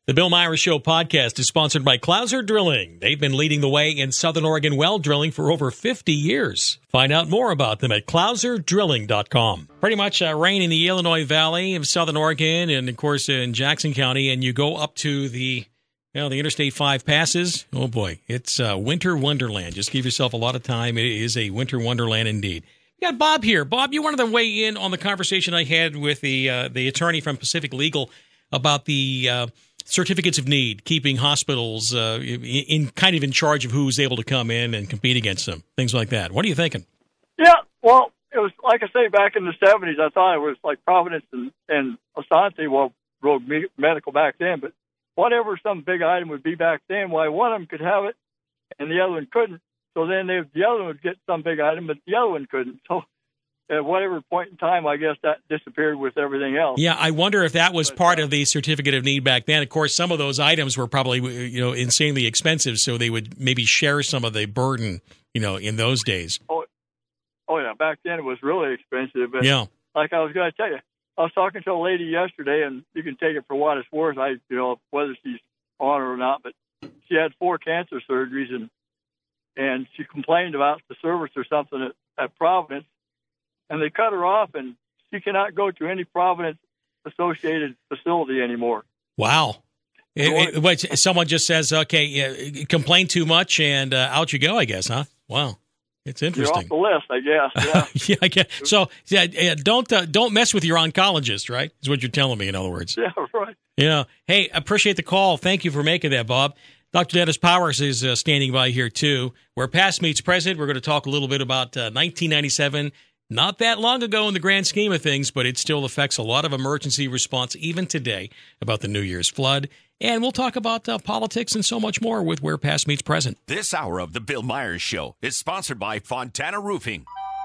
The Bill Myers Show podcast is sponsored by Clouser Drilling. They've been leading the way in Southern Oregon well drilling for over 50 years. Find out more about them at clouserdrilling.com. Pretty much rain in the Illinois Valley of Southern Oregon and, of course, in Jackson County. And you go up to the Interstate 5 passes. Oh, boy, it's winter wonderland. Just give yourself a lot of time. It is a winter wonderland indeed. We got Bob here. Bob, you wanted to weigh in on the conversation I had with the attorney from Pacific Legal about the certificates of need, keeping hospitals in charge of who's able to come in and compete against them, things like that. What are you thinking? Yeah, well, it was like I say, back in the 70s, I thought it was like Providence and Asante, well, Rogue Medical back then, but whatever some big item would be back then, why one of them could have it and the other one couldn't. So then the other one would get some big item, but the other one couldn't. So at whatever point in time, I guess that disappeared with everything else. Yeah, I wonder if that was part of the certificate of need back then. Of course, some of those items were probably insanely expensive, so they would maybe share some of the burden, in those days. Oh yeah, back then it was really expensive. But yeah, like I was going to tell you, I was talking to a lady yesterday, and you can take it for what it's worth. Whether she's on or not, but she had 4 cancer surgeries, and she complained about the service or something at Providence. And they cut her off, and she cannot go to any Providence-associated facility anymore. Wow. Someone just says, okay, complain too much, and out you go, I guess, huh? Wow. It's interesting. You're off the list, I guess. Yeah, I guess. So, don't mess with your oncologist, right? Is what you're telling me, in other words. Yeah, right. Hey, appreciate the call. Thank you for making that, Bob. Dr. Dennis Powers is standing by here, too. Where past meets present, we're going to talk a little bit about 1997. Not that long ago in the grand scheme of things, but it still affects a lot of emergency response even today about the New Year's flood. And we'll talk about politics and so much more with Where Past Meets Present. This hour of The Bill Myers Show is sponsored by Fontana Roofing.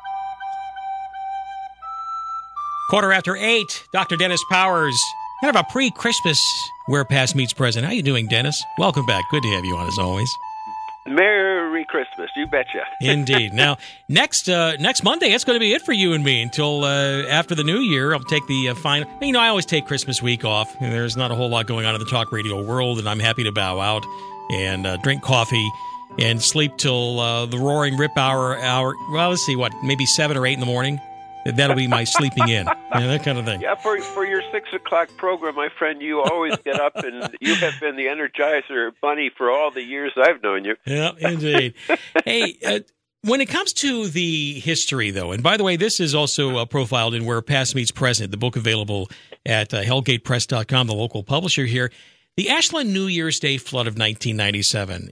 8:15, Dr. Dennis Powers. Kind of a pre-Christmas Where Past Meets Present. How you doing, Dennis? Welcome back. Good to have you on, as always. Merry Christmas, you betcha. Indeed. Now, next Monday, it's going to be it for you and me until after the new year. I'll take the final. I always take Christmas week off. And there's not a whole lot going on in the talk radio world, and I'm happy to bow out and drink coffee and sleep till the roaring rip hour. Well, let's see, maybe 7 or 8 in the morning. That'll be my sleeping in, that kind of thing. Yeah, for your 6 o'clock program, my friend, you always get up, and you have been the Energizer Bunny for all the years I've known you. Yeah, indeed. Hey, when it comes to the history, though, and by the way, this is also profiled in Where Past Meets Present, the book available at hellgatepress.com, the local publisher here. The Ashland New Year's Day flood of 1997.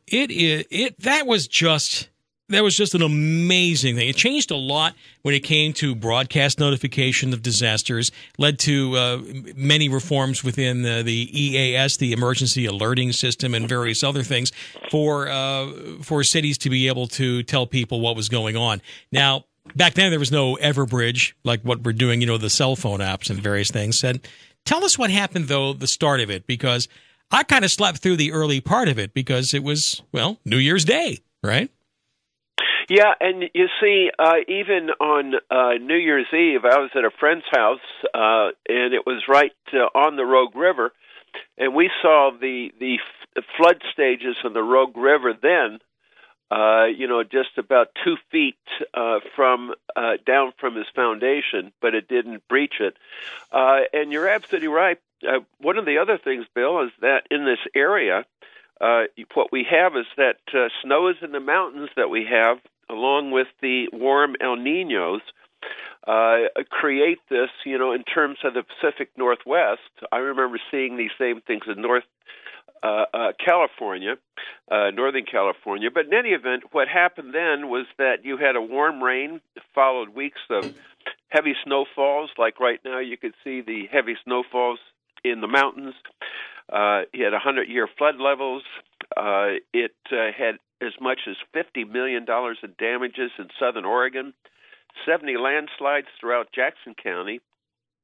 That was just an amazing thing. It changed a lot when it came to broadcast notification of disasters, led to many reforms within the EAS, the Emergency Alerting System, and various other things for cities to be able to tell people what was going on. Now, back then there was no Everbridge like what we're doing, the cell phone apps and various things. And tell us what happened, though, the start of it, because I kind of slept through the early part of it because it was, New Year's Day, right? Yeah, and you see, even on New Year's Eve, I was at a friend's house, and it was right on the Rogue River, and we saw the flood stages of the Rogue River then, just about 2 feet from down from his foundation, but it didn't breach it. And you're absolutely right. One of the other things, Bill, is that in this area, what we have is that snow is in the mountains that we have, along with the warm El Niños, create this, in terms of the Pacific Northwest. I remember seeing these same things in Northern California. But in any event, what happened then was that you had a warm rain, followed weeks of heavy snowfalls. Like right now, you could see the heavy snowfalls in the mountains. You had 100-year flood levels. It had as much as $50 million in damages in southern Oregon, 70 landslides throughout Jackson County,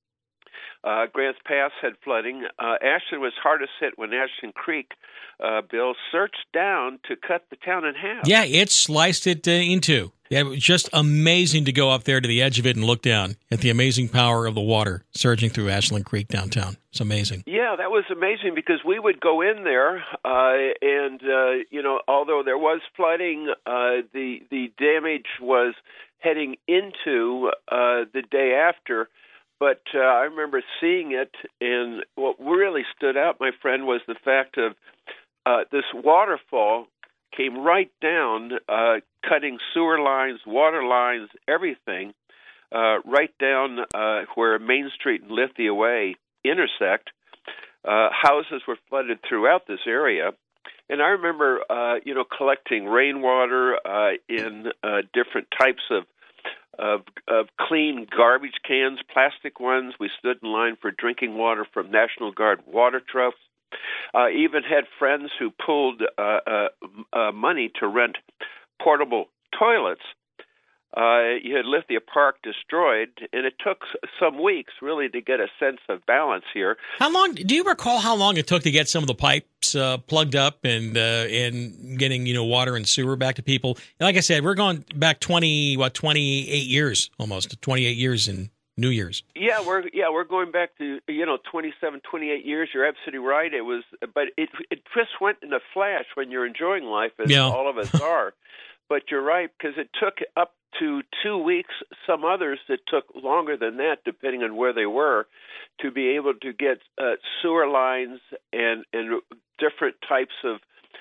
Grants Pass had flooding. Ashland was hardest hit when Ashland Creek, Bill, surged down to cut the town in half. Yeah, it sliced it in two. Yeah, it was just amazing to go up there to the edge of it and look down at the amazing power of the water surging through Ashland Creek downtown. It's amazing. Yeah, that was amazing because we would go in there, and although there was flooding, the damage was heading into the day after. But I remember seeing it, and what really stood out, my friend, was the fact of this waterfall came right down, cutting sewer lines, water lines, everything, right down where Main Street and Lithia Way intersect. Houses were flooded throughout this area. And I remember, collecting rainwater in different types of clean garbage cans, plastic ones. We stood in line for drinking water from National Guard water troughs. Even had friends who pulled money to rent portable toilets. You had Lithia Park destroyed, and it took some weeks really to get a sense of balance here. How long? Do you recall how long it took to get some of the pipes plugged up and getting water and sewer back to people? Like I said, we're going back 28 years almost, 28 years in New Year's. Yeah, we're going back to 27, 28 years. You're absolutely right. But it just went in a flash when you're enjoying life, as all of us are. But you're right, because it took up to 2 weeks. Some others it took longer than that, depending on where they were, to be able to get sewer lines and different types of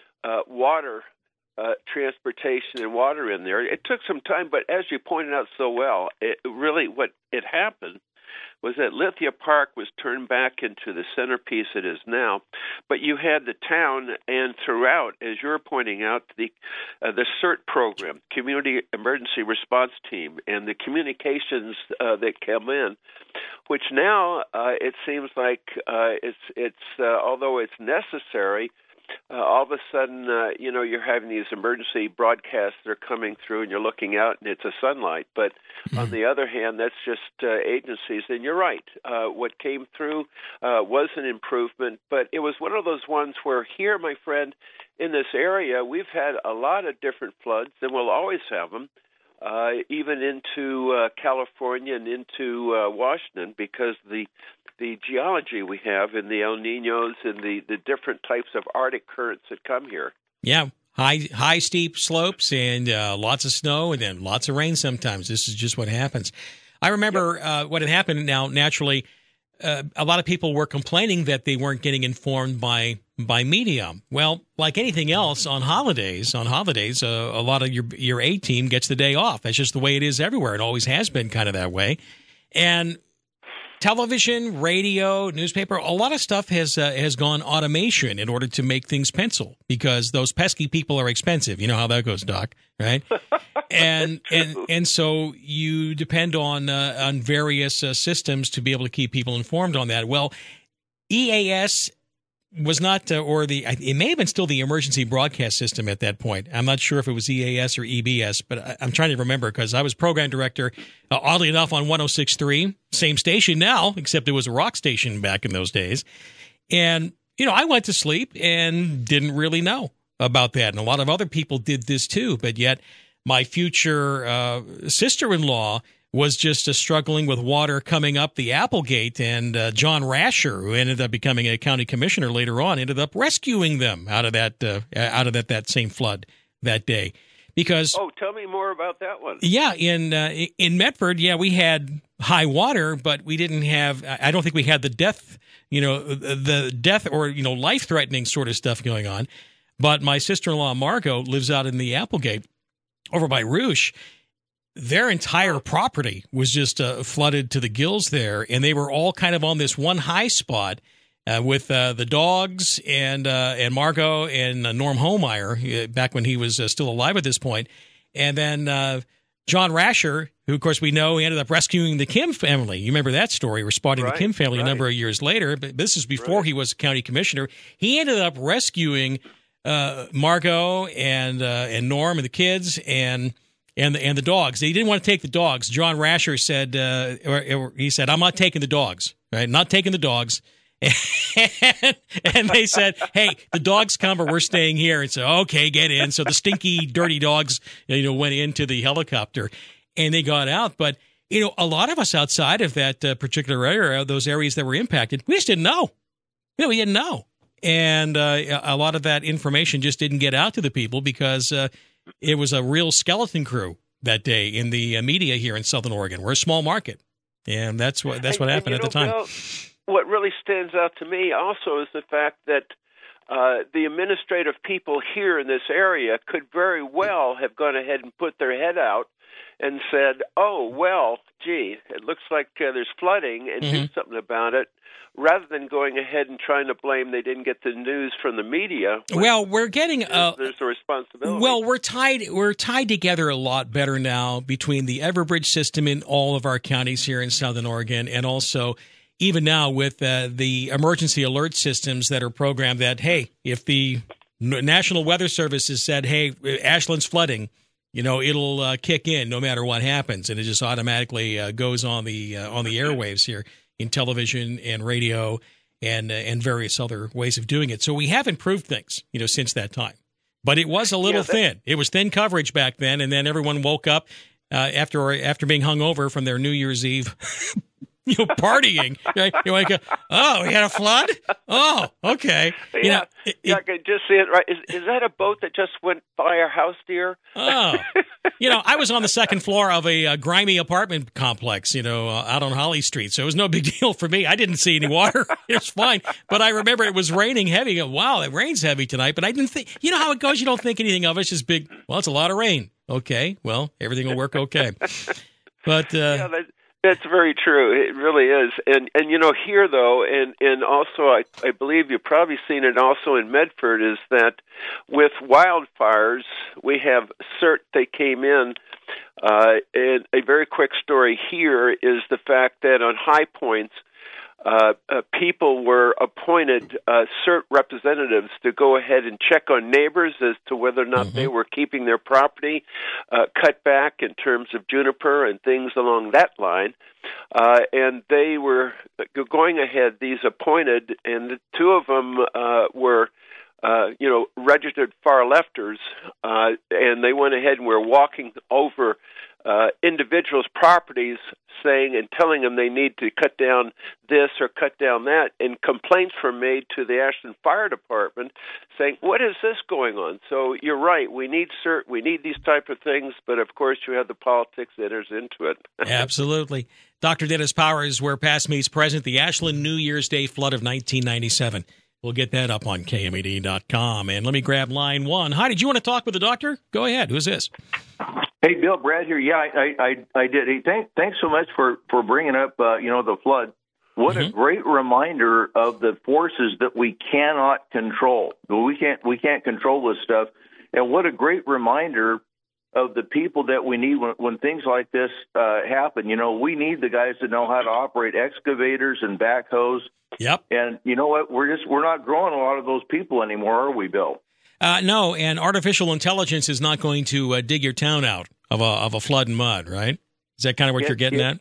water transportation and water in there. It took some time, but as you pointed out so well, what happened was that Lithia Park was turned back into the centerpiece it is now. But you had the town, and throughout, as you're pointing out, the CERT program, Community Emergency Response Team, and the communications that come in, which now it seems like it's although it's necessary, all of a sudden, you're having these emergency broadcasts that are coming through, and you're looking out, and it's a sunlight. But on the other hand, that's just agencies. And you're right. What came through was an improvement, but it was one of those ones where here, my friend, in this area, we've had a lot of different floods, and we'll always have them, even into California and into Washington, because the geology we have in the El Niños and the different types of Arctic currents that come here. Yeah, high steep slopes and lots of snow and then lots of rain sometimes. This is just what happens. I remember what had happened. Now, naturally, a lot of people were complaining that they weren't getting informed by media. Well, like anything else on holidays, a lot of your A team gets the day off. That's just the way it is everywhere. It always has been kind of that way. And television, radio, newspaper, a lot of stuff has gone automation in order to make things pencil because those pesky people are expensive. You know how that goes, Doc, right? and so you depend on various systems to be able to keep people informed on that. Well, EAS was not, it may have been still the emergency broadcast system at that point. I'm not sure if it was EAS or EBS, but I'm trying to remember because I was program director, oddly enough, on 106.3, same station now, except it was a rock station back in those days. And, I went to sleep and didn't really know about that. And a lot of other people did this too, but yet my future sister-in-law was just struggling with water coming up the Applegate, and John Rasher, who ended up becoming a county commissioner later on, ended up rescuing them out of that same flood that day. Because tell me more about that one. Yeah, in Medford, we had high water, but we didn't have. I don't think we had the death or life-threatening sort of stuff going on. But my sister-in-law Margot lives out in the Applegate, over by Rouge. Their entire property was just flooded to the gills there, and they were all kind of on this one high spot with the dogs and Margot and Norm Homeyer back when he was still alive at this point. And then John Rasher, who, of course, we know he ended up rescuing the Kim family. You remember that story, responding to the Kim family a number of years later. But this is before he was county commissioner. He ended up rescuing Margot and Norm and the kids and the dogs. They didn't want to take the dogs. John Rasher said, he said, "I'm not taking the dogs. right? Not taking the dogs. And they said, hey, the dogs come or we're staying here. And so, okay, get in. So the stinky, dirty dogs, went into the helicopter and they got out. But, a lot of us outside of that particular area, those areas that were impacted, we just didn't know. We didn't know. And a lot of that information just didn't get out to the people because it was a real skeleton crew that day in the media here in Southern Oregon. We're a small market. And that's what happened at the time. Bill, what really stands out to me also is the fact that the administrative people here in this area could very well have gone ahead and put their head out and said, oh, well, gee, it looks like there's flooding and do something about it, rather than going ahead and trying to blame they didn't get the news from the media. Well, we're getting there's a responsibility. Well, we're tied together a lot better now between the Everbridge system in all of our counties here in Southern Oregon, and also even now with the emergency alert systems that are programmed that, hey, if the National Weather Service has said, hey, Ashland's flooding, it'll kick in no matter what happens, and it just automatically goes on the airwaves here in television and radio and various other ways of doing it. So we have improved things, since that time. But it was a little thin. It was thin coverage back then, and then everyone woke up after being hung over from their New Year's Eve partying. You wake up, oh, we had a flood? Oh, okay. Yeah, I could just see it right. Is that a boat that just went by our house, dear? Oh. I was on the second floor of a grimy apartment complex, out on Holly Street, so it was no big deal for me. I didn't see any water. It was fine. But I remember it was raining heavy. Wow, it rains heavy tonight. But I didn't think, how it goes? You don't think anything of it. It's just big, well, it's a lot of rain. Okay, well, everything will work okay. But that's very true. It really is. And here, though, and also I believe you've probably seen it also in Medford, is that with wildfires, we have CERT, they came in. And a very quick story here is the fact that on high points, people were appointed CERT representatives to go ahead and check on neighbors as to whether or not they were keeping their property cut back in terms of juniper and things along that line. And they were going ahead, these appointed, and the two of them were registered far-lefters, and they went ahead and were walking over individuals' properties saying and telling them they need to cut down this or cut down that, and complaints were made to the Ashland Fire Department saying, what is this going on? So you're right, we need these type of things, but of course you have the politics that enters into it. Absolutely. Dr. Dennis Powers, where past meets present, the Ashland New Year's Day flood of 1997. We'll get that up on KMED.com. And let me grab line one. Hi, did you want to talk with the doctor? Go ahead. Who's this? Hey, Bill, Brad here. Yeah, I did. Hey, thanks so much for bringing up, the flood. What a great reminder of the forces that we cannot control. We can't control this stuff. And what a great reminder of the people that we need when things like this happen. We need the guys that know how to operate excavators and backhoes. Yep. And you know what? We're not growing a lot of those people anymore, are we, Bill? No, and artificial intelligence is not going to dig your town out of a flood and mud, right? Is that kind of what you're getting at?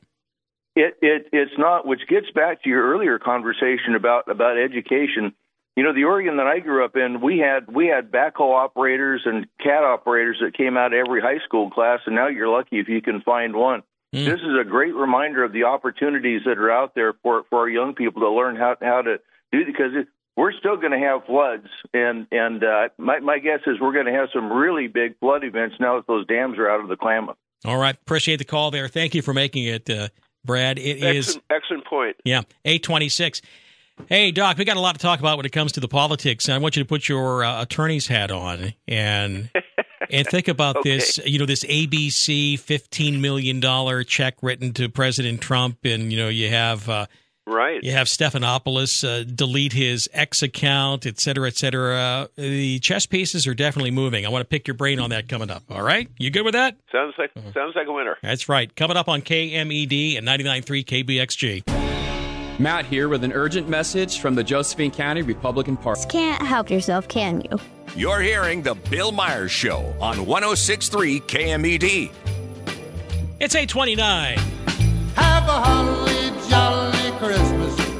It's not, which gets back to your earlier conversation about education. The Oregon that I grew up in, we had backhoe operators and cat operators that came out of every high school class, and now you're lucky if you can find one. This is a great reminder of the opportunities that are out there for our young people to learn how to do it, because we're still going to have floods, and my guess is we're going to have some really big flood events now that those dams are out of the Klamath. All right. Appreciate the call there. Thank you for making it, Brad. Excellent point. Yeah, 826. Hey, Doc, we got a lot to talk about when it comes to the politics. I want you to put your attorney's hat on and think about this. This ABC $15 million check written to President Trump, and you have right. You have Stephanopoulos delete his X account, et cetera, et cetera. The chess pieces are definitely moving. I want to pick your brain on that coming up. All right, you good with that? Sounds like a winner. That's right. Coming up on KMED and 99.3 KBXG. Matt here with an urgent message from the Josephine County Republican Party. Can't help yourself, can you? You're hearing The Bill Myers Show on 106.3 KMED. It's 829. Have a holly jolly Christmas.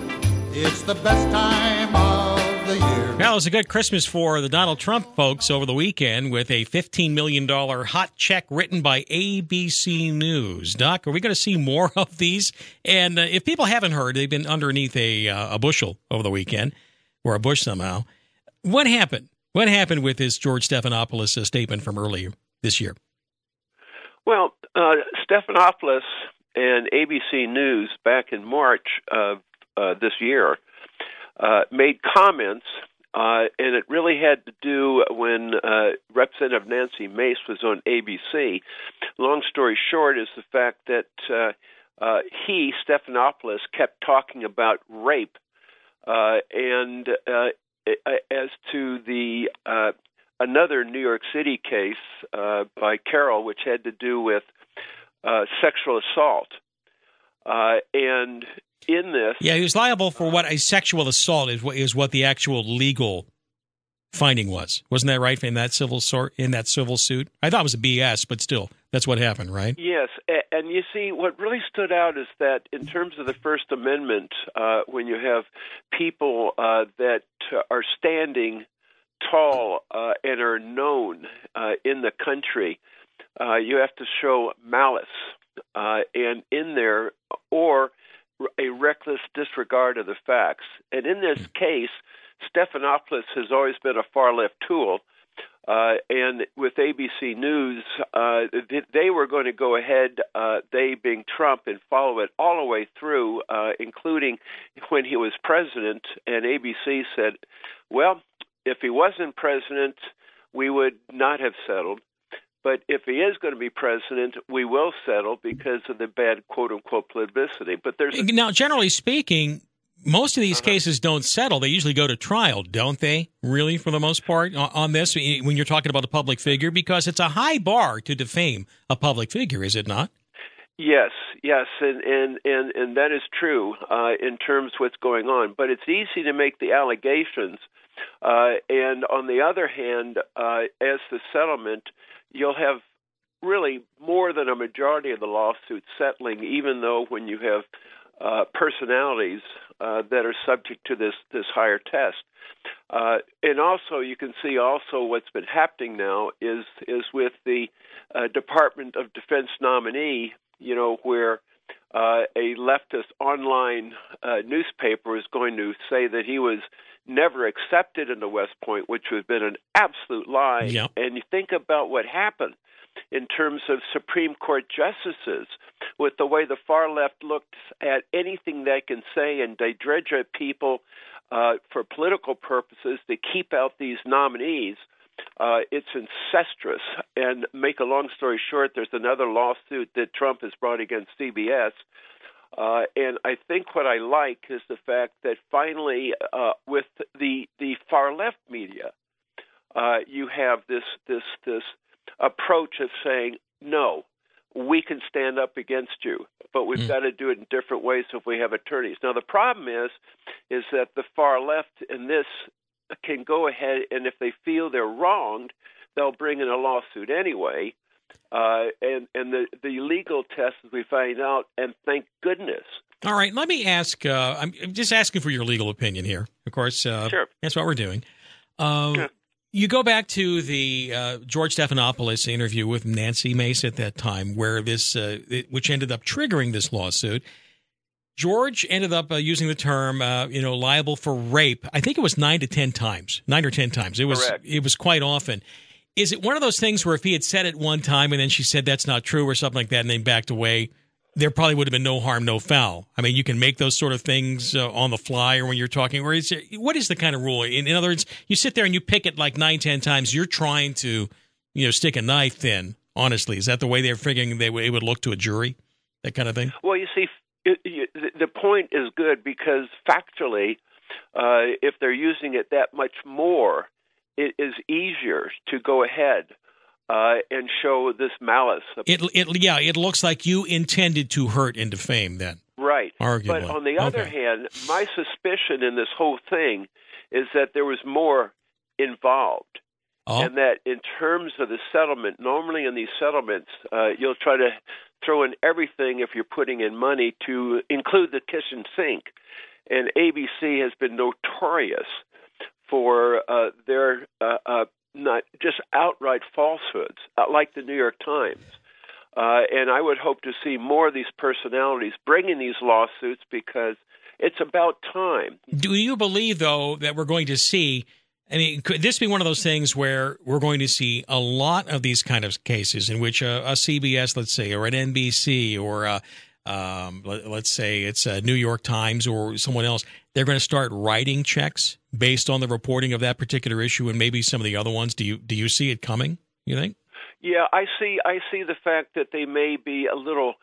It's the best time of the year. Well, it was a good Christmas for the Donald Trump folks over the weekend with a $15 million hot check written by ABC News. Doc, are we going to see more of these? And if people haven't heard, they've been underneath a bushel over the weekend, or a bush somehow. What happened? What happened with this George Stephanopoulos statement from earlier this year? Well, Stephanopoulos and ABC News back in March of this year made comments, and it really had to do when Representative Nancy Mace was on ABC. Long story short is the fact that Stephanopoulos, kept talking about rape, and as to the another New York City case by Carroll, which had to do with sexual assault, and in this, he was liable for what a sexual assault is what the actual legal finding was. Wasn't that right in that civil suit? I thought it was a BS, but still, that's what happened, right? Yes, and you see, what really stood out is that in terms of the First Amendment, when you have people that are standing tall and are known in the country, you have to show malice, and in there, or a reckless disregard of the facts. And in this case, Stephanopoulos has always been a far-left tool, and with ABC News, they were going to go ahead, they being Trump, and follow it all the way through, including when he was president, and ABC said, well, if he wasn't president, we would not have settled. But if he is going to be president, we will settle because of the bad quote-unquote publicity. But now, generally speaking, most of these cases don't settle. They usually go to trial, don't they, really, for the most part, on this, when you're talking about a public figure? Because it's a high bar to defame a public figure, is it not? Yes, and that is true in terms of what's going on. But it's easy to make the allegations. And on the other hand, as the settlement, you'll have really more than a majority of the lawsuits settling, even though when you have personalities that are subject to this higher test. And also, you can see also what's been happening now is with the Department of Defense nominee, where a leftist online newspaper is going to say that he was never accepted into West Point, which would have been an absolute lie. Yep. And you think about what happened in terms of Supreme Court justices, with the way the far left looks at anything they can say, and they dredge at people for political purposes to keep out these nominees. It's incestuous. And make a long story short, there's another lawsuit that Trump has brought against CBS. And I think what I like is the fact that finally, with the far left media, you have this approach of saying, no, we can stand up against you, but we've got to do it in different ways if we have attorneys. Now, the problem is that the far left in this can go ahead, and if they feel they're wronged, they'll bring in a lawsuit anyway. And the legal test, as we find out, and thank goodness. All right, let me ask, I'm just asking for your legal opinion here. Of course, sure. That's what we're doing. Sure. You go back to the George Stephanopoulos interview with Nancy Mace at that time, where this, which ended up triggering this lawsuit. George ended up using the term, liable for rape. I think it was 9 or 10 times. It was quite often. Is it one of those things where if he had said it one time and then she said that's not true or something like that and then backed away, there probably would have been no harm, no foul? I mean, you can make those sort of things on the fly or when you're talking. Or what is the kind of rule? In other words, you sit there and you pick it like 9, 10 times. You're trying to, stick a knife in, honestly. Is that the way they're figuring it would look to a jury, that kind of thing? Well, you see, the point is good because factually, if they're using it that much more, it is easier to go ahead and show this malice. It looks like you intended to hurt and defame then. Right. Arguably. But on the other hand, my suspicion in this whole thing is that there was more involved. Oh. And that in terms of the settlement, normally in these settlements, you'll try to throw in everything if you're putting in money to include the kitchen sink. and ABC has been notorious for their not just outright falsehoods, like the New York Times. And I would hope to see more of these personalities bringing these lawsuits because it's about time. Do you believe, though, that we're going to see, I mean, could this be one of those things where we're going to see a lot of these kind of cases in which a CBS, let's say, or an NBC, or let's say it's a New York Times or someone else, they're going to start writing checks based on the reporting of that particular issue and maybe some of the other ones? Do you see it coming, you think? Yeah, I see the fact that they may be a little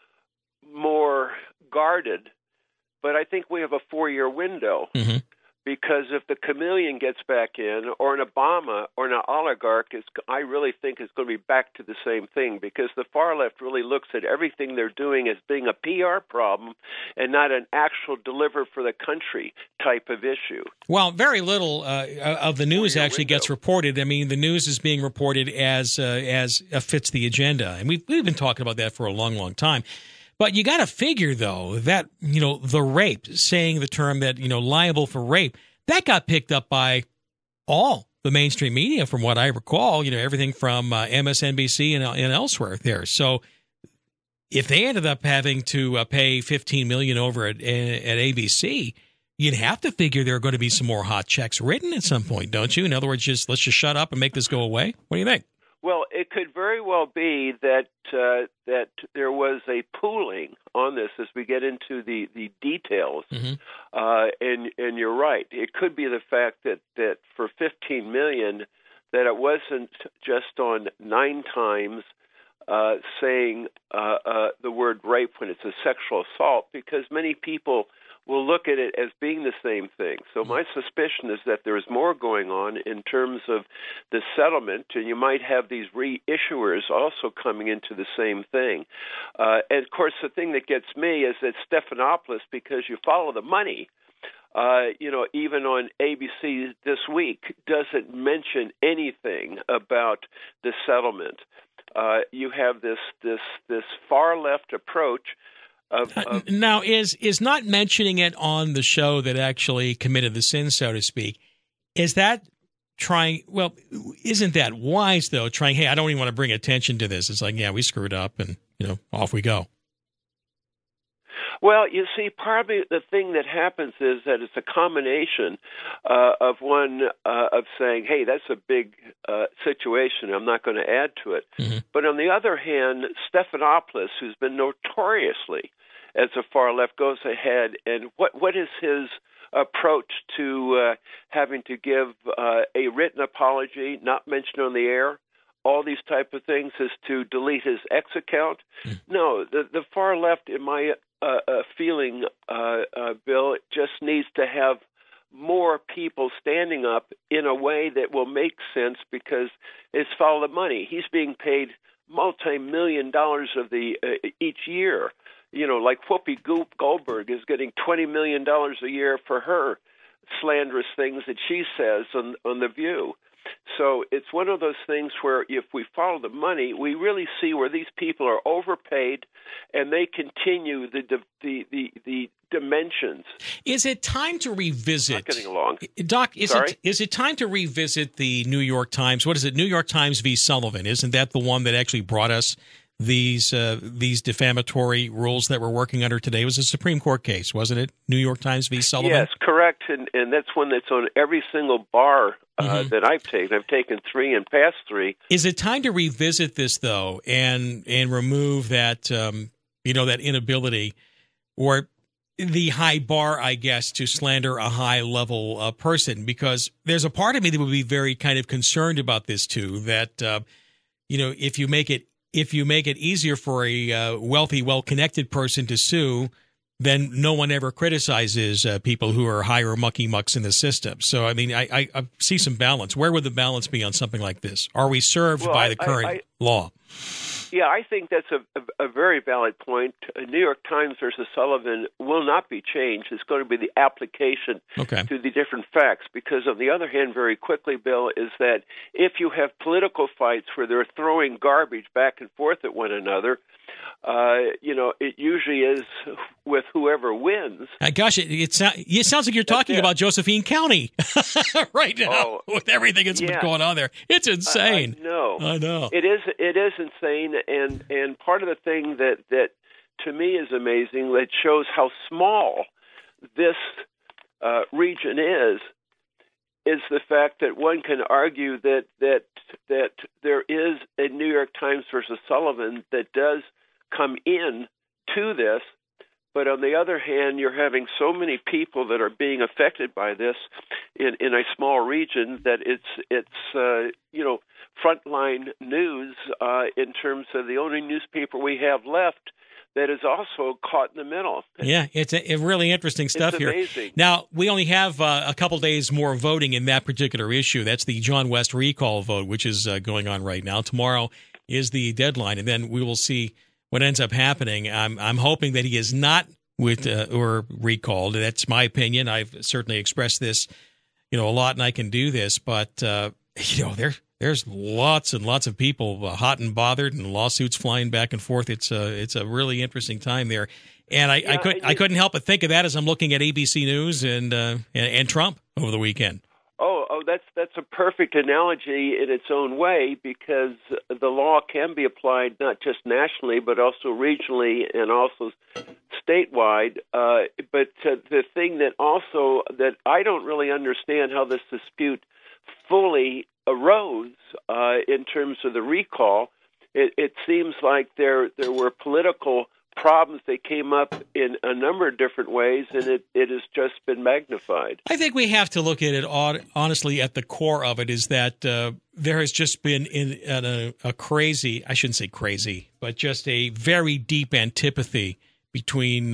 more guarded, but I think we have a 4-year window. Mm-hmm. Because if the chameleon gets back in, or an Obama, or an oligarch, I really think it's going to be back to the same thing, because the far left really looks at everything they're doing as being a PR problem and not an actual deliver for the country type of issue. Well, very little of the news actually gets reported. I mean, the news is being reported as fits the agenda, and we've been talking about that for a long, long time. But you got to figure, though, that, the rape, saying the term that, liable for rape, that got picked up by all the mainstream media, from what I recall, everything from MSNBC and elsewhere there. So if they ended up having to pay $15 million over at ABC, you'd have to figure there are going to be some more hot checks written at some point, don't you? In other words, let's just shut up and make this go away. What do you think? Well, it could very well be that there was a pooling on this as we get into the details, mm-hmm. And you're right. It could be the fact that for $15 million, that it wasn't just on 9 times saying the word rape when it's a sexual assault, because many people will look at it as being the same thing. So my suspicion is that there is more going on in terms of the settlement, and you might have these reissuers also coming into the same thing. And, of course, the thing that gets me is that Stephanopoulos, because you follow the money, even on ABC this week, doesn't mention anything about the settlement. You have this far-left approach. Now, is not mentioning it on the show that actually committed the sin, so to speak, is that trying, well, isn't that wise, though, trying, hey, I don't even want to bring attention to this. It's like, yeah, we screwed up, and, off we go. Well, you see, probably the thing that happens is that it's a combination of saying, hey, that's a big situation, I'm not going to add to it. Mm-hmm. But on the other hand, Stephanopoulos, who's been notoriously as a far left, goes ahead, and what is his approach to having to give a written apology, not mentioned on the air? All these type of things, is to delete his X account? Mm-hmm. No, the far left, in my feeling, Bill, just needs to have more people standing up in a way that will make sense, because it's follow the money. He's being paid multi-million dollars each year. Like Whoopi Goldberg is getting $20 million a year for her slanderous things that she says on The View. So it's one of those things where if we follow the money, we really see where these people are overpaid, and they continue the dimensions. Is it time to revisit? Not getting along, Doc. Is it time to revisit the New York Times? What is it? New York Times v. Sullivan. Isn't that the one that actually brought us these defamatory rules that we're working under today? It was a Supreme Court case, wasn't it? New York Times v. Sullivan? Yes, correct. And that's one that's on every single bar that I've taken. I've taken 3 and passed 3. Is it time to revisit this, though, and remove that, that inability or the high bar, I guess, to slander a high-level person? Because there's a part of me that would be very kind of concerned about this, too, that, if you make it easier for a wealthy, well-connected person to sue, then no one ever criticizes people who are higher mucky mucks in the system. So, I mean, I see some balance. Where would the balance be on something like this? Are we served by the current law? Yeah, I think that's a very valid point. New York Times versus Sullivan will not be changed. It's going to be the application to the different facts. Because on the other hand, very quickly, Bill, is that if you have political fights where they're throwing garbage back and forth at one another, it usually is with whoever wins. Gosh, it sounds like you're talking about Josephine County right now with everything that's been going on there. It's insane. I know. It is insane, and part of the thing that to me is amazing, that shows how small this region is the fact that one can argue that there is a New York Times versus Sullivan that does come in to this, but on the other hand, you're having so many people that are being affected by this in a small region that it's frontline news in terms of the only newspaper we have left that is also caught in the middle. Yeah, it's a really interesting stuff here. Amazing. Now, we only have a couple days more voting in that particular issue. That's the John West recall vote, which is going on right now. Tomorrow is the deadline, and then we will see what ends up happening. I'm hoping that he is not or recalled. That's my opinion. I've certainly expressed this, a lot, and I can do this. But there's lots and lots of people hot and bothered, and lawsuits flying back and forth. It's a really interesting time there, and I couldn't help but think of that as I'm looking at ABC News and Trump over the weekend. Oh, that's a perfect analogy in its own way, because the law can be applied not just nationally but also regionally and also statewide. But the thing that I don't really understand how this dispute fully arose in terms of the recall. It seems like there were political problems that came up in a number of different ways, and it has just been magnified. I think we have to look at it honestly. At the core of it is that there has just been a crazy, I shouldn't say crazy, but just a very deep antipathy between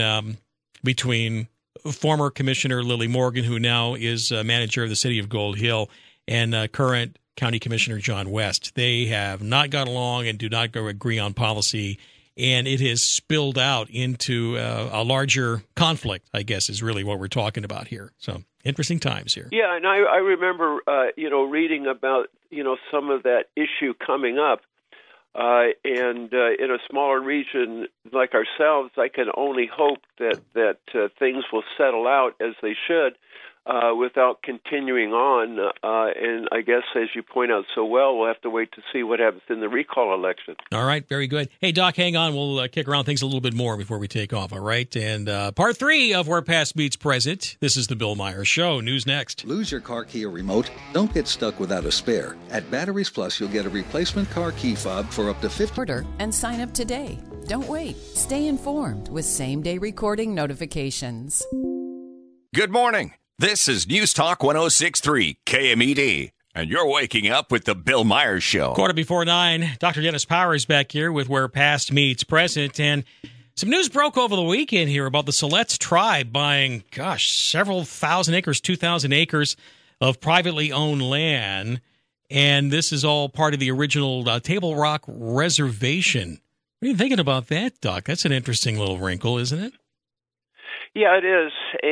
former Commissioner Lily Morgan, who now is manager of the city of Gold Hill, and current County Commissioner John West. They have not got along and do not agree on policy, and it has spilled out into a larger conflict, I guess, is really what we're talking about here. So interesting times here. Yeah, and I remember, reading about, some of that issue coming up. And in a smaller region like ourselves, I can only hope that things will settle out as they should without continuing on. And I guess, as you point out so well, we'll have to wait to see what happens in the recall election. All right, very good. Hey, Doc, hang on. We'll kick around things a little bit more before we take off, all right? And part 3 of Where Past Meets Present. This is the Bill Myers Show. News next. Lose your car key or remote? Don't get stuck without a spare. At Batteries Plus, you'll get a replacement car key fob for up to 50. Order and sign up today. Don't wait. Stay informed with same-day recording notifications. Good morning. This is News Talk 106.3 KMED, and you're waking up with the Bill Myers Show. 9:15. Dr. Dennis Powers back here with Where Past Meets Present, and some news broke over the weekend here about the Siletz tribe buying, several thousand acres, 2,000 acres of privately owned land, and this is all part of the original Table Rock Reservation. What are you thinking about that, Doc? That's an interesting little wrinkle, isn't it? Yeah, it is,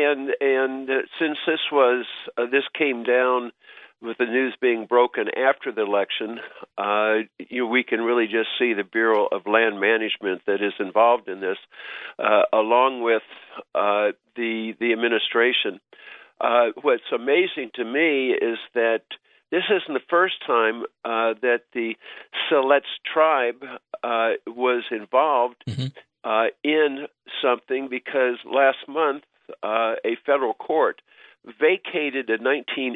and since this came down with the news being broken after the election, we can really just see the Bureau of Land Management that is involved in this, along with the administration. What's amazing to me is that this isn't the first time that the Siletz tribe was involved. Mm-hmm. In something, because last month a federal court vacated a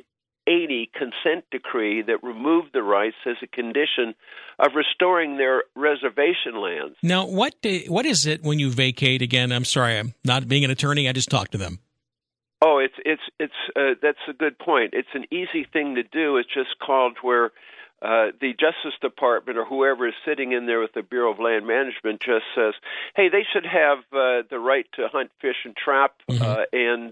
1980 consent decree that removed the rights as a condition of restoring their reservation lands. Now, what is it when you vacate again? I'm sorry, I'm not being an attorney. I just talked to them. Oh, that's a good point. It's an easy thing to do. It's just called where the Justice Department or whoever is sitting in there with the Bureau of Land Management just says, hey, they should have the right to hunt, fish, and trap. Mm-hmm. And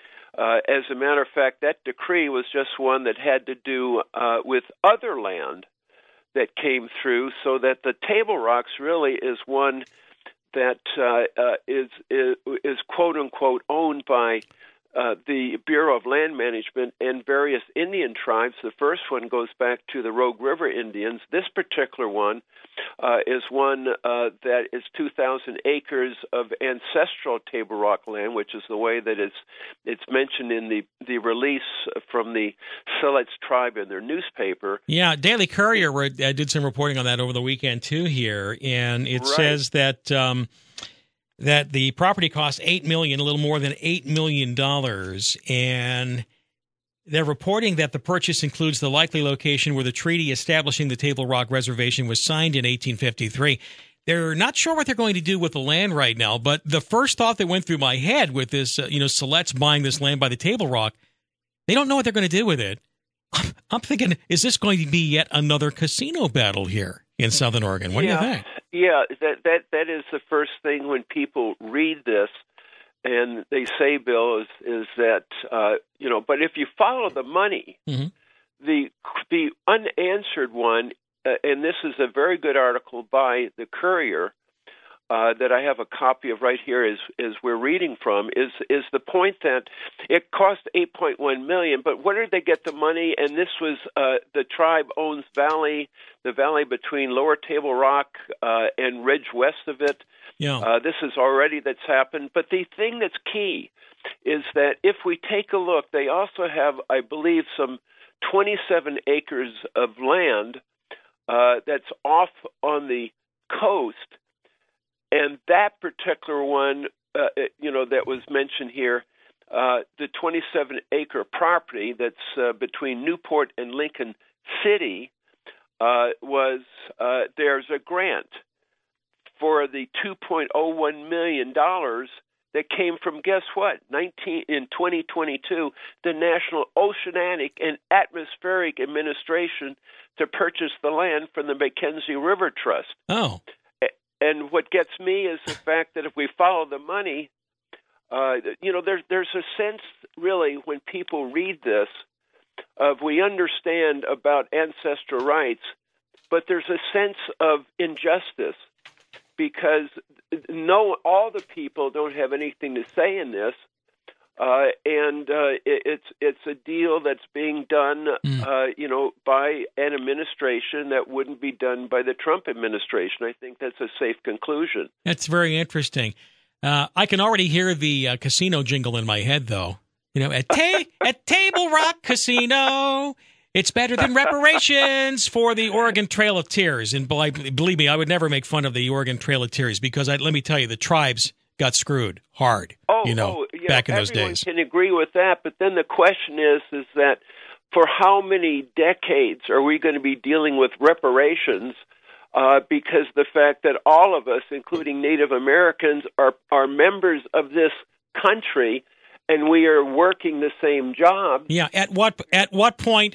as a matter of fact, that decree was just one that had to do with other land that came through, so that the Table Rocks really is one that is quote-unquote owned by the Bureau of Land Management and various Indian tribes. The first one goes back to the Rogue River Indians. This particular one is one that is 2,000 acres of ancestral Table Rock land, which is the way that it's mentioned in the release from the Siletz tribe in their newspaper. Yeah, Daily Courier did some reporting on that over the weekend too here, and it says that that the property cost $8 million, a little more than $8 million, and they're reporting that the purchase includes the likely location where the treaty establishing the Table Rock Reservation was signed in 1853. They're not sure what they're going to do with the land right now, but the first thought that went through my head with this, Siletz buying this land by the Table Rock, they don't know what they're going to do with it. I'm thinking, is this going to be yet another casino battle here in Southern Oregon? What do you think? Yeah, that is the first thing when people read this, and they say, Bill, is that but if you follow the money, the unanswered one, and this is a very good article by the Courier that I have a copy of right here as we're reading from, is the point that it cost $8.1 million, but where did they get the money? And this was the tribe owns the valley between Lower Table Rock and ridge west of it. Yeah. This is already that's happened. But the thing that's key is that if we take a look, they also have, I believe, some 27 acres of land that's off on the coast. And that particular one, that was mentioned here, the 27-acre property that's between Newport and Lincoln City there's a grant for the $2.01 million that came from, guess what, in 2022, the National Oceanic and Atmospheric Administration to purchase the land from the Mackenzie River Trust. Oh. And what gets me is the fact that if we follow the money, there's a sense, really, when people read this, of we understand about ancestral rights, but there's a sense of injustice because all the people don't have anything to say in this, and it's a deal that's being done, by an administration that wouldn't be done by the Trump administration. I think that's a safe conclusion. That's very interesting. I can already hear the casino jingle in my head, though. At Table Rock Casino, it's better than reparations for the Oregon Trail of Tears. And believe me, I would never make fun of the Oregon Trail of Tears because let me tell you, the tribes got screwed hard, back in those days. Everyone can agree with that, but then the question is that for how many decades are we going to be dealing with reparations? Because the fact that all of us, including Native Americans, are members of this country, and we are working the same job. Yeah. At what point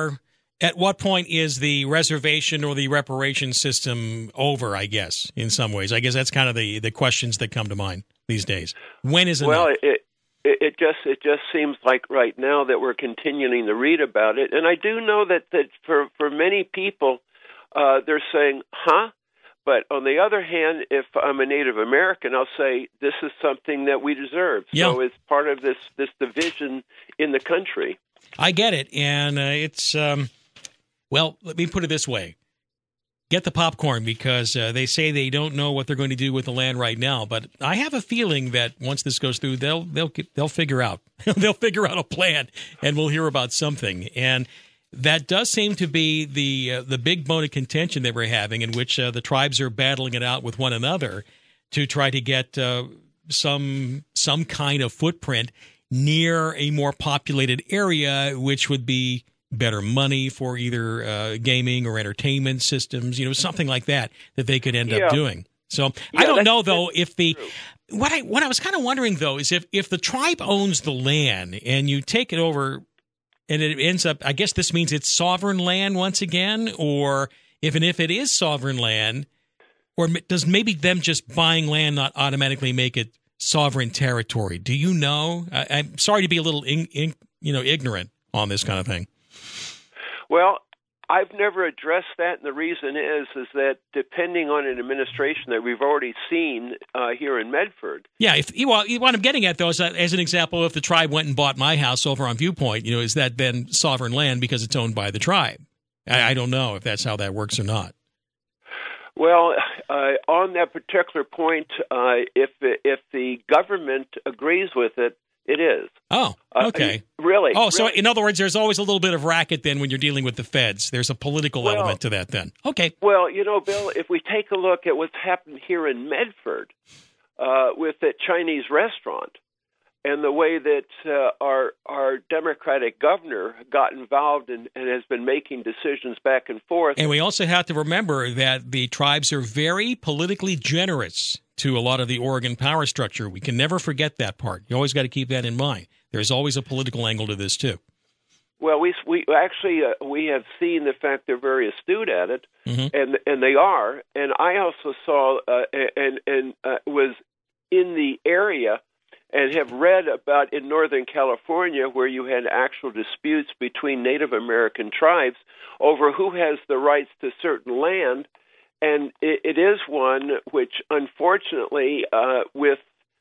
is the reservation or the reparation system over, I guess, in some ways? I guess that's kind of the questions that come to mind these days. When is it? Well, it just seems like right now that we're continuing to read about it. And I do know that for many people, they're saying, huh? But on the other hand, if I'm a Native American, I'll say this is something that we deserve. Yeah. So it's part of this division in the country. I get it. And it's... Well, let me put it this way. Get the popcorn because they say they don't know what they're going to do with the land right now. But I have a feeling that once this goes through, they'll figure out. They'll figure out a plan, and we'll hear about something. And that does seem to be the big bone of contention that we're having, in which the tribes are battling it out with one another to try to get some kind of footprint near a more populated area, which would be better money for either gaming or entertainment systems, something like that they could end up doing. So I don't know, though, if what I was kind of wondering, though, is if the tribe owns the land and you take it over and it ends up, I guess this means it's sovereign land once again, or if it is sovereign land, or does maybe them just buying land not automatically make it sovereign territory? Do you know? I'm sorry to be a little ignorant on this kind of thing. Well, I've never addressed that, and the reason is that depending on an administration that we've already seen here in Medford. Yeah, what I'm getting at, though, is that, as an example, if the tribe went and bought my house over on Viewpoint, is that then sovereign land because it's owned by the tribe? I don't know if that's how that works or not. Well, on that particular point, if the government agrees with it, it is. Oh, okay. Really? Oh, so in other words, there's always a little bit of racket then when you're dealing with the feds. There's a political element to that then. Okay. Well, Bill, if we take a look at what's happened here in Medford with that Chinese restaurant and the way that our Democratic governor got involved and has been making decisions back and forth. And we also have to remember that the tribes are very politically generous to a lot of the Oregon power structure. We can never forget that part. You always got to keep that in mind. There's always a political angle to this, too. Well, we actually we have seen the fact they're very astute at it, and they are. And I also saw and was in the area and have read about in Northern California where you had actual disputes between Native American tribes over who has the rights to certain land. And it is one which, unfortunately, with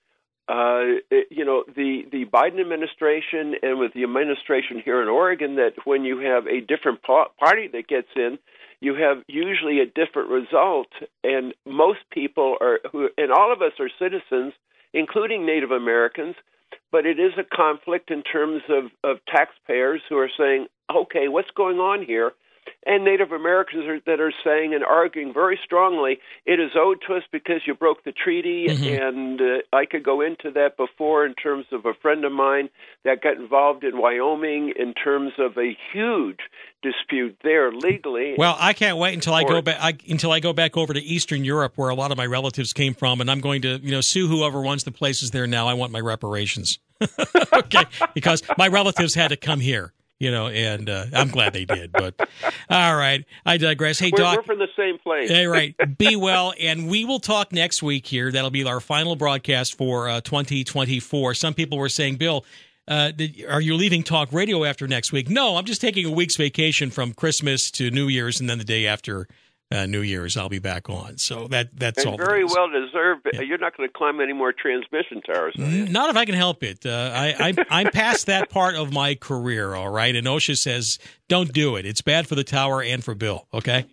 the Biden administration and with the administration here in Oregon, that when you have a different party that gets in, you have usually a different result. And most people and all of us are citizens, including Native Americans, but it is a conflict in terms of taxpayers who are saying, okay, what's going on here? And Native Americans that are saying and arguing very strongly, it is owed to us because you broke the treaty. And I could go into that before in terms of a friend of mine that got involved in Wyoming in terms of a huge dispute there legally. Well, I can't wait until I go back over to Eastern Europe, where a lot of my relatives came from, and I'm going to sue whoever runs the places there now. I want my reparations, okay? Because my relatives had to come here. And I'm glad they did. But all right, I digress. Hey, Doc, we're from the same place. Hey, right. Be well, and we will talk next week here. That'll be our final broadcast for 2024. Some people were saying, Bill, are you leaving talk radio after next week? No, I'm just taking a week's vacation from Christmas to New Year's, and then the day after New Year's, I'll be back on. So that's all. Very well deserved. Yeah. You're not going to climb any more transmission towers, are you? Not if I can help it. I'm past that part of my career, all right? And OSHA says, don't do it. It's bad for the tower and for Bill, okay?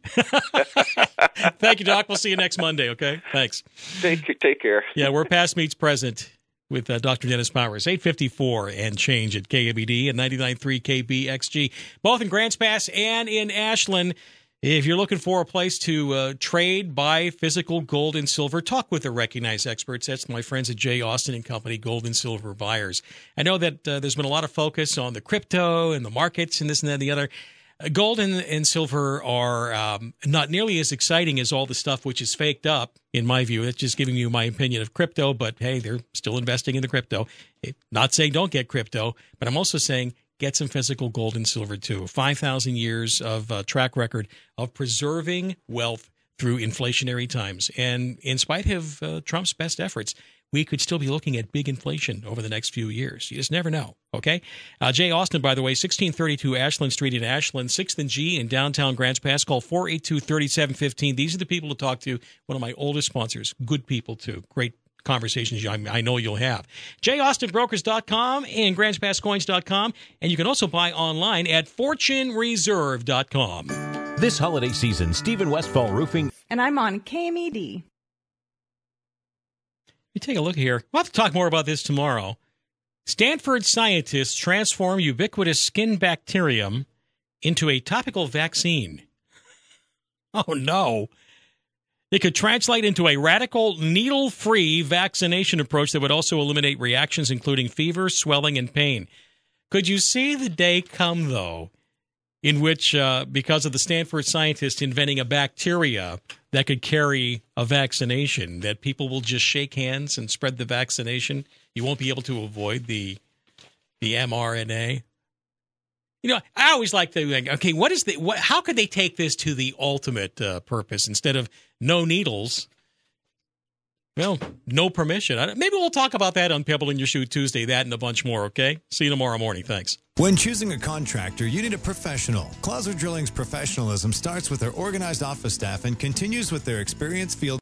Thank you, Doc. We'll see you next Monday, okay? Thanks. Take care. Yeah, we're past meets present with Dr. Dennis Powers, 854 and change at KMED and 99.3 KBXG, both in Grants Pass and in Ashland. If you're looking for a place to trade, buy physical gold and silver, talk with the recognized experts. That's my friends at J. Austin and Company, Gold and Silver Buyers. I know that there's been a lot of focus on the crypto and the markets and this and that and the other. Gold and silver are not nearly as exciting as all the stuff which is faked up, in my view. That's just giving you my opinion of crypto, but hey, they're still investing in the crypto. Not saying don't get crypto, but I'm also saying get some physical gold and silver, too. 5,000 years of track record of preserving wealth through inflationary times. And in spite of Trump's best efforts, we could still be looking at big inflation over the next few years. You just never know, okay? Jay Austin, by the way, 1632 Ashland Street in Ashland, 6th and G in downtown Grants Pass. Call 482-3715. These are the people to talk to. One of my oldest sponsors. Good people, too. Great conversations I know you'll have. JAustinBrokers.com and GrantsPassCoins.com. And you can also buy online at FortuneReserve.com. This holiday season, Stephen Westfall Roofing. And I'm on KMED. You take a look here. We'll have to talk more about this tomorrow. Stanford scientists transform ubiquitous skin bacterium into a topical vaccine. Oh, no. It could translate into a radical, needle-free vaccination approach that would also eliminate reactions including fever, swelling, and pain. Could you see the day come, though, in which, because of the Stanford scientists inventing a bacteria that could carry a vaccination, that people will just shake hands and spread the vaccination? You won't be able to avoid the mRNA. I always like to think, okay, how could they take this to the ultimate purpose? Instead of no needles, Well, no permission. Maybe we'll talk about that on Pebble in Your Shoe Tuesday, that and a bunch more, okay? See you tomorrow morning. Thanks. When choosing a contractor, you need a professional. Clouser Drilling's professionalism starts with their organized office staff and continues with their experienced field